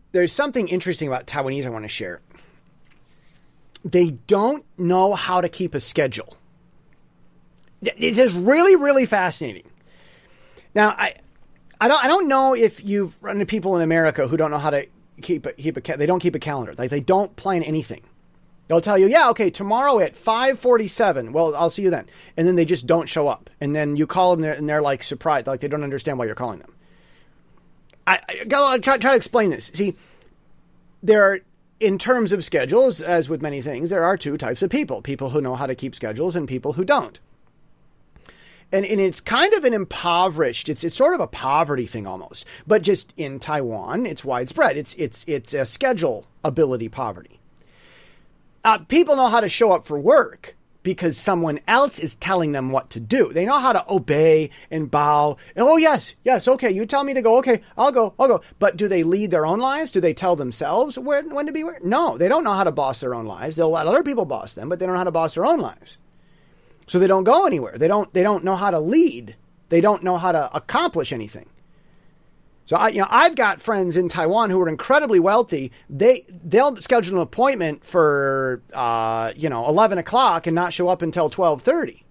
there's something interesting about Taiwanese I want to share. They don't know how to keep a schedule. It is really, really fascinating. Now, I don't know if you've run into people in America who don't know how to they don't keep a calendar. Like, they don't plan anything. They'll tell you, yeah, okay, tomorrow at 5:47. Well, I'll see you then. And then they just don't show up. And then you call them and they're like surprised, like they don't understand why you're calling them. I gotta try to explain this. See, there are, in terms of schedules, as with many things, there are two types of people. People who know how to keep schedules and people who don't. And it's kind of an impoverished, it's sort of a poverty thing almost. But just in Taiwan, it's widespread. It's a schedule ability poverty. People know how to show up for work because someone else is telling them what to do. They know how to obey and bow. And, oh, yes, okay, you tell me to go. Okay, I'll go. But do they lead their own lives? Do they tell themselves when to be where? No, they don't know how to boss their own lives. They'll let other people boss them, but they don't know how to boss their own lives. So they don't go anywhere. They don't know how to lead. They don't know how to accomplish anything. So I've got friends in Taiwan who are incredibly wealthy. They'll schedule an appointment for 11 o'clock and not show up until 12:30.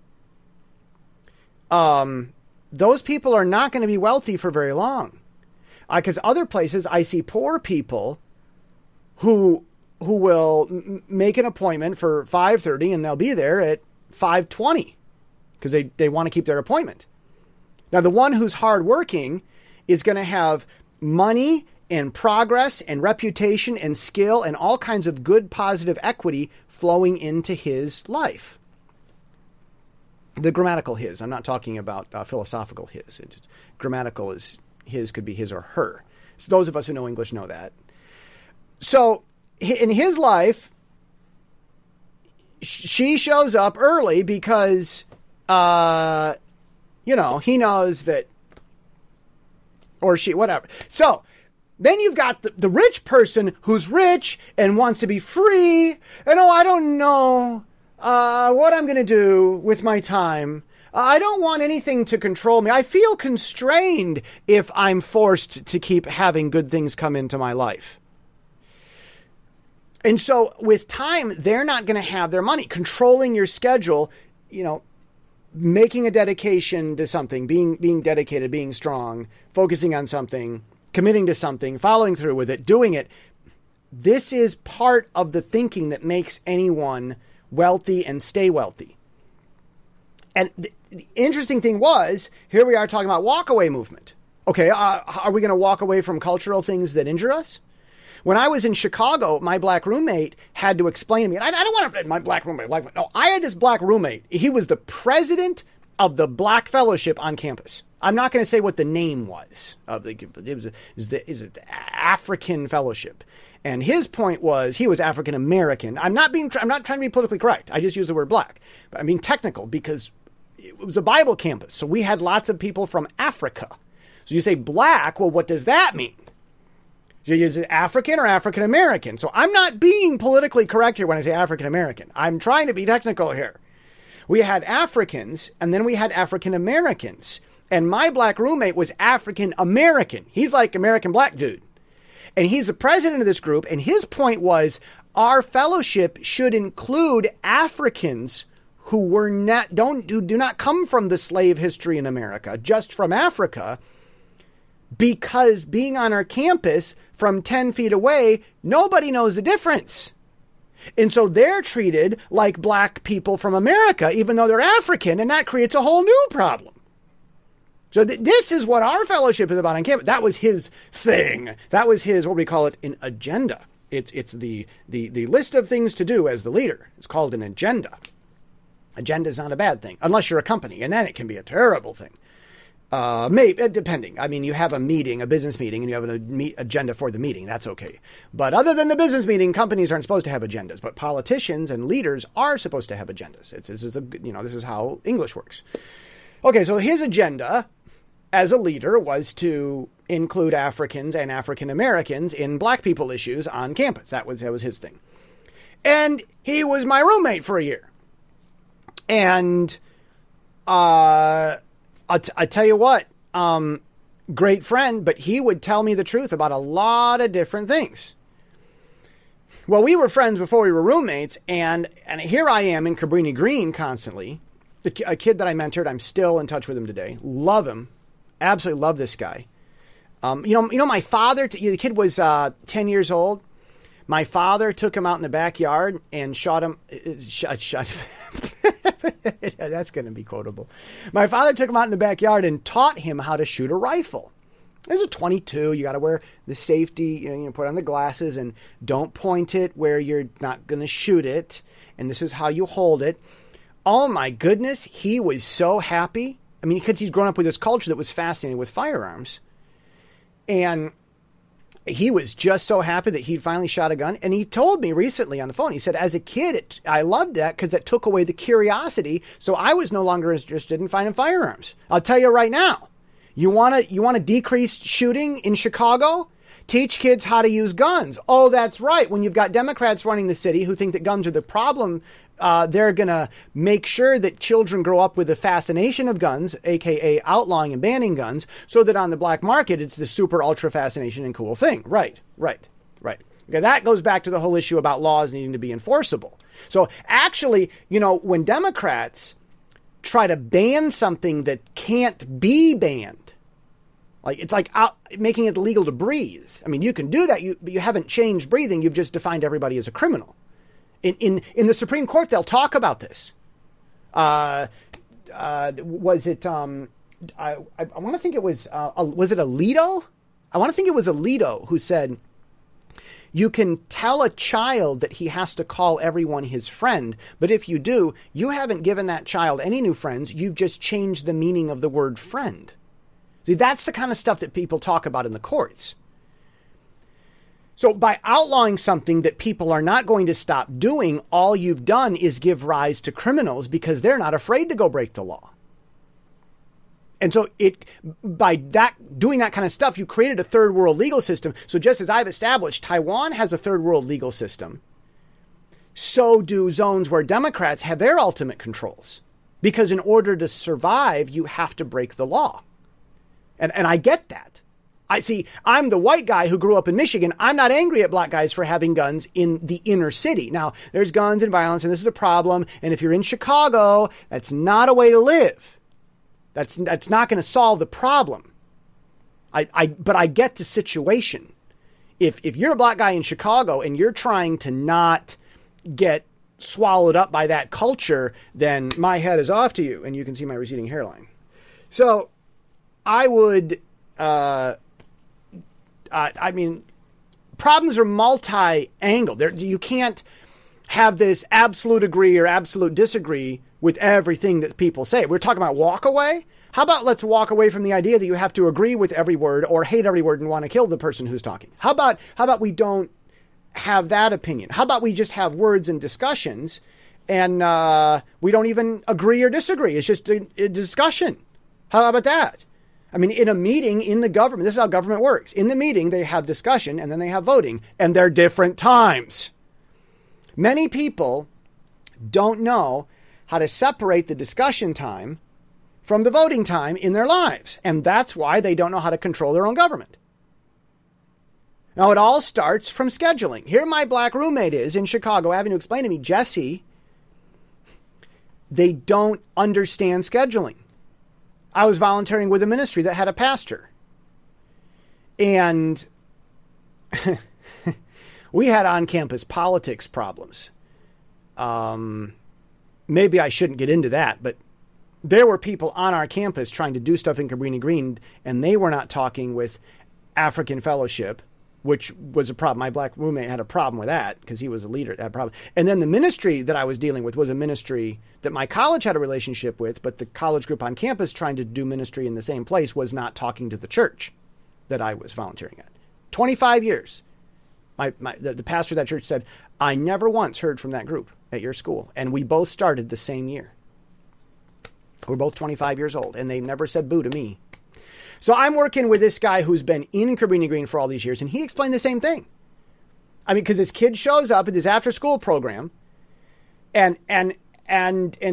Those people are not going to be wealthy for very long, because other places I see poor people who will make an appointment for 5:30 and they'll be there at 5:20 because they want to keep their appointment. Now, the one who's hardworking is going to have money and progress and reputation and skill and all kinds of good, positive equity flowing into his life. The grammatical his. I'm not talking about philosophical his. Grammatical is his, could be his or her. So those of us who know English know that. So in his life, she shows up early because, he knows that, or she, whatever. So then you've got the rich person who's rich and wants to be free. And, I don't know what I'm going to do with my time. I don't want anything to control me. I feel constrained if I'm forced to keep having good things come into my life. And so with time, they're not going to have their money. Controlling your schedule, making a dedication to something, being dedicated, being strong, focusing on something, committing to something, following through with it, doing it. This is part of the thinking that makes anyone wealthy and stay wealthy. And the interesting thing was, here we are talking about walkaway movement. Okay, are we going to walk away from cultural things that injure us? When I was in Chicago, my black roommate had to explain to me, and I don't want to, my black roommate, no, I had this black roommate. He was the president of the Black Fellowship on campus. I'm not going to say what the name was. It was the African Fellowship. And his point was he was African American. I'm not trying to be politically correct. I just use the word black. But I'm being technical because it was a Bible campus. So we had lots of people from Africa. So you say black, well, what does that mean? Is it African or African American? So I'm not being politically correct here when I say African American. I'm trying to be technical here. We had Africans and then we had African Americans. And my black roommate was African American. He's like American black dude. And he's the president of this group. And his point was our fellowship should include Africans who do not come from the slave history in America, just from Africa, because being on our campus from 10 feet away, nobody knows the difference. And so they're treated like black people from America, even though they're African, and that creates a whole new problem. So this is what our fellowship is about on campus. That was his thing. That was his, what we call it, an agenda. It's the list of things to do as the leader. It's called an agenda. Agenda is not a bad thing, unless you're a company, and then it can be a terrible thing. Maybe, depending. I mean, you have a meeting, a business meeting, and you have an agenda for the meeting. That's okay. But other than the business meeting, companies aren't supposed to have agendas. But politicians and leaders are supposed to have agendas. This is how English works. Okay, so his agenda as a leader was to include Africans and African Americans in black people issues on campus. That was his thing. And he was my roommate for a year. And I tell you what, great friend, but he would tell me the truth about a lot of different things. Well, we were friends before we were roommates, and here I am in Cabrini Green constantly. A kid that I mentored, I'm still in touch with him today. Love him. Absolutely love this guy. My father, the kid was 10 years old. My father took him out in the backyard and shot him. That's going to be quotable. My father took him out in the backyard and taught him how to shoot a rifle. There's a .22. You got to wear the safety, put on the glasses and don't point it where you're not going to shoot it. And this is how you hold it. Oh my goodness. He was so happy. I mean, because he's grown up with this culture that was fascinated with firearms. And he was just so happy that he'd finally shot a gun. And he told me recently on the phone, he said, as a kid, I loved that because it took away the curiosity. So I was no longer interested in finding firearms. I'll tell you right now, you want to decrease shooting in Chicago? Teach kids how to use guns. Oh, that's right. When you've got Democrats running the city who think that guns are the problem, they're going to make sure that children grow up with a fascination of guns, aka outlawing and banning guns, so that on the black market, it's the super ultra fascination and cool thing. Right. Okay, that goes back to the whole issue about laws needing to be enforceable. So actually, when Democrats try to ban something that can't be banned, it's like making it illegal to breathe. I mean, you can do that, but you haven't changed breathing. You've just defined everybody as a criminal. In the Supreme Court, they'll talk about this. Was it? I want to think it was. Was it Alito? I want to think it was Alito who said, "You can tell a child that he has to call everyone his friend, but if you do, you haven't given that child any new friends. You've just changed the meaning of the word friend." See, that's the kind of stuff that people talk about in the courts. So by outlawing something that people are not going to stop doing, all you've done is give rise to criminals because they're not afraid to go break the law. And so by doing that kind of stuff, you created a third world legal system. So just as I've established, Taiwan has a third world legal system. So do zones where Democrats have their ultimate controls. Because in order to survive, you have to break the law. And I get that. I'm the white guy who grew up in Michigan. I'm not angry at black guys for having guns in the inner city. Now, there's guns and violence, and this is a problem. And if you're in Chicago, that's not a way to live. That's not going to solve the problem. But I get the situation. If you're a black guy in Chicago and you're trying to not get swallowed up by that culture, then my head is off to you, and you can see my receding hairline. So I would, problems are multi-angled. You can't have this absolute agree or absolute disagree with everything that people say. We're talking about walk away. How about let's walk away from the idea that you have to agree with every word or hate every word and want to kill the person who's talking? How about we don't have that opinion? How about we just have words and discussions and we don't even agree or disagree? It's just a discussion. How about that? I mean, in a meeting in the government, this is how government works. In the meeting, they have discussion and then they have voting, and they're different times. Many people don't know how to separate the discussion time from the voting time in their lives, and that's why they don't know how to control their own government. Now, it all starts from scheduling. Here my black roommate is in Chicago having to explain to me, Jesse, they don't understand scheduling. I was volunteering with a ministry that had a pastor. And we had on-campus politics problems. Maybe I shouldn't get into that, but there were people on our campus trying to do stuff in Cabrini Green, and they were not talking with African Fellowship, which was a problem. My black roommate had a problem with that because he was a leader. That problem. And then the ministry that I was dealing with was a ministry that my college had a relationship with, but the college group on campus trying to do ministry in the same place was not talking to the church that I was volunteering at. 25 years. The pastor of that church said, I never once heard from that group at your school. And we both started the same year. We're both 25 years old, and they never said boo to me. So I'm working with this guy who's been in Cabrini Green for all these years, and he explained the same thing. I mean, because this kid shows up at this after-school program, and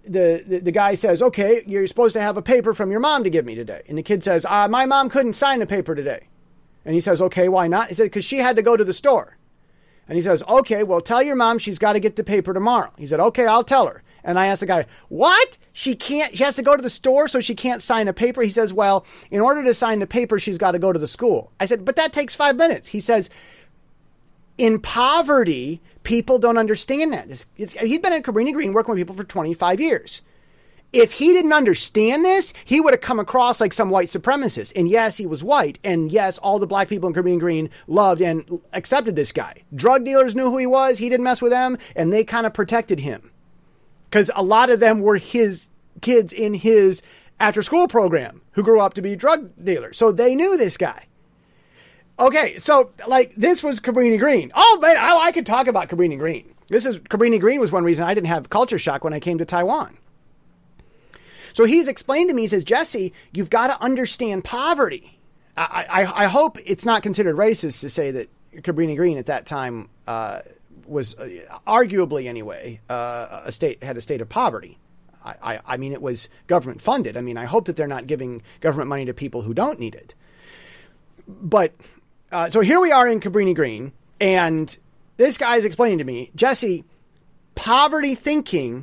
the guy says, okay, you're supposed to have a paper from your mom to give me today. And the kid says, my mom couldn't sign the paper today. And he says, okay, why not? He said, because she had to go to the store. And he says, okay, well, tell your mom she's got to get the paper tomorrow. He said, okay, I'll tell her. And I asked the guy, what? She has to go to the store so she can't sign a paper? He says, well, in order to sign the paper, she's got to go to the school. I said, but that takes 5 minutes. He says, in poverty, people don't understand that. He'd been at Cabrini Green working with people for 25 years. If he didn't understand this, he would have come across like some white supremacist. And yes, he was white. And yes, all the black people in Cabrini Green loved and accepted this guy. Drug dealers knew who he was. He didn't mess with them. And they kind of protected him. Because a lot of them were his kids in his after-school program who grew up to be drug dealers. So they knew this guy. Okay, so like this was Cabrini Green. Oh man, I could talk about Cabrini Green. Cabrini Green was one reason I didn't have culture shock when I came to Taiwan. So he's explained to me, he says, Jesse, you've got to understand poverty. I hope it's not considered racist to say that Cabrini Green at that time was arguably anyway had a state of poverty. I mean, it was government funded. I mean, I hope that they're not giving government money to people who don't need it. But so here we are in Cabrini Green, and this guy's explaining to me, Jesse, poverty thinking.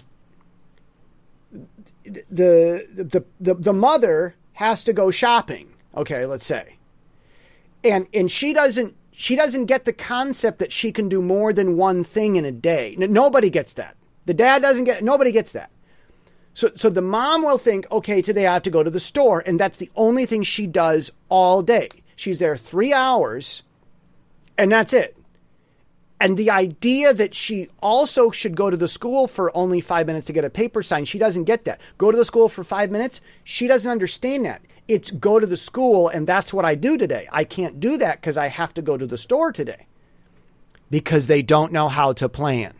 The mother has to go shopping. Okay, let's say, and she doesn't get the concept that she can do more than one thing in a day. Nobody gets that. The dad doesn't get. Nobody gets that. So the mom will think, okay, today I have to go to the store, and that's the only thing she does all day. She's there 3 hours, and that's it. And the idea that she also should go to the school for only 5 minutes to get a paper signed, she doesn't get that. Go to the school for 5 minutes, she doesn't understand that. It's go to the school, and that's what I do today. I can't do that because I have to go to the store today. Because they don't know how to plan.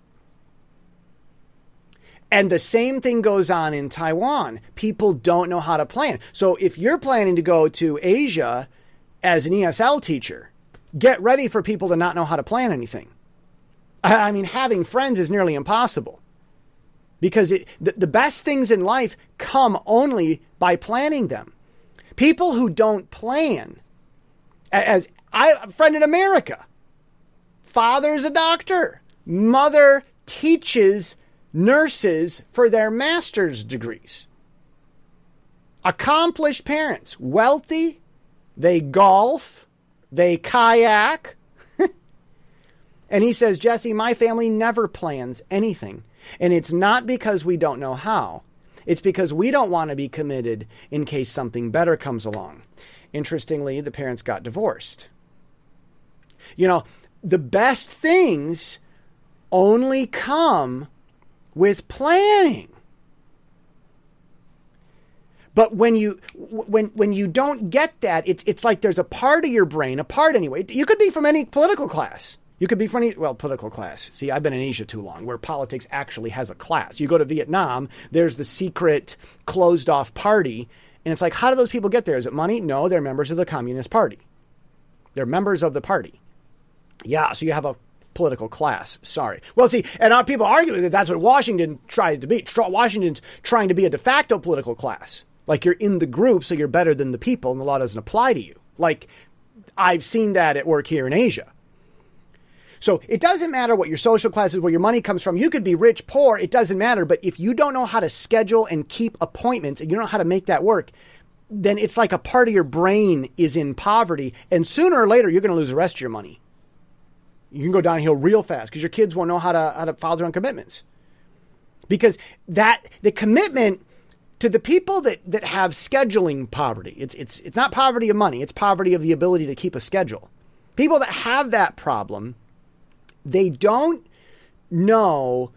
And the same thing goes on in Taiwan. People don't know how to plan. So if you're planning to go to Asia as an ESL teacher, get ready for people to not know how to plan anything. I mean, having friends is nearly impossible. Because the best things in life come only by planning them. People who don't plan, a friend in America, father's a doctor, mother teaches nurses for their master's degrees. Accomplished parents, wealthy, they golf, they kayak. And he says, Jesse, my family never plans anything. And it's not because we don't know how. It's because we don't want to be committed in case something better comes along. Interestingly, the parents got divorced. You know, the best things only come with planning. But when you don't get that, it's like there's a part of your brain, a part anyway. You could be from any political class. You could be from any, political class. See, I've been in Asia too long, where politics actually has a class. You go to Vietnam, there's the secret closed-off party, and it's like, how do those people get there? Is it money? No, they're members of the Communist Party. They're members of the party. Yeah, so you have a political class. Sorry. Well, see, and our people argue that that's what Washington tries to be. Washington's trying to be a de facto political class. Like you're in the group, so you're better than the people, and the law doesn't apply to you. Like, I've seen that at work here in Asia. So it doesn't matter what your social class is, where your money comes from. You could be rich, poor, it doesn't matter. But if you don't know how to schedule and keep appointments, and you don't know how to make that work, then it's like a part of your brain is in poverty. And sooner or later, you're going to lose the rest of your money. You can go downhill real fast because your kids won't know how to follow their own commitments. Because the commitment to the people that have scheduling poverty, it's not poverty of money, it's poverty of the ability to keep a schedule. People that have that problem, they don't know,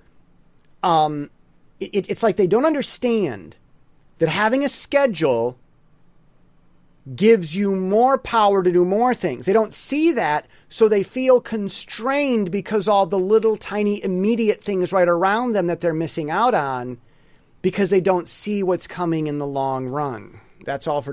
it's like they don't understand that having a schedule gives you more power to do more things. They don't see that, so they feel constrained because all the little tiny immediate things right around them that they're missing out on because they don't see what's coming in the long run. That's all for